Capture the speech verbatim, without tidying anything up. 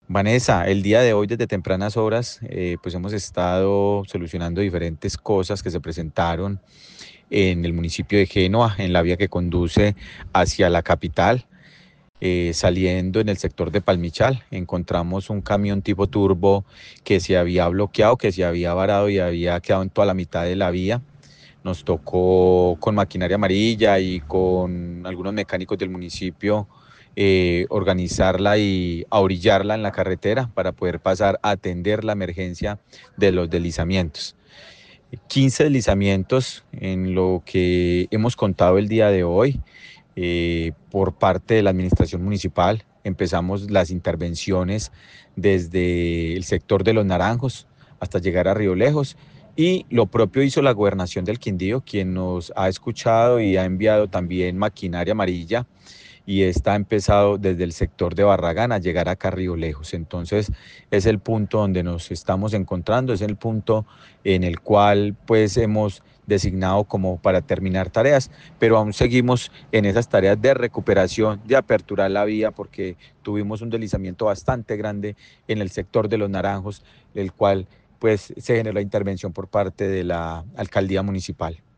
Vanessa, el día de hoy desde tempranas horas, eh, pues hemos estado solucionando diferentes cosas que se presentaron en el municipio de Génova, en la vía que conduce hacia la capital. Eh, saliendo en el sector de Palmichal, encontramos un camión tipo turbo que se había bloqueado, que se había varado y había quedado en toda la mitad de la vía. Nos tocó con maquinaria amarilla y con algunos mecánicos del municipio eh, organizarla y ahorillarla en la carretera para poder pasar a atender la emergencia de los deslizamientos. quince deslizamientos en lo que hemos contado el día de hoy eh, por parte de la administración municipal. Empezamos las intervenciones desde el sector de Los Naranjos hasta llegar a Río Lejos. Y lo propio hizo la gobernación del Quindío, quien nos ha escuchado y ha enviado también maquinaria amarilla y está empezado desde el sector de Barragán a llegar acá a Río Lejos. Entonces es el punto donde nos estamos encontrando, es el punto en el cual pues hemos designado como para terminar tareas, pero aún seguimos en esas tareas de recuperación, de aperturar la vía, porque tuvimos un deslizamiento bastante grande en el sector de Los Naranjos, el cual pues se generó la intervención por parte de la alcaldía municipal.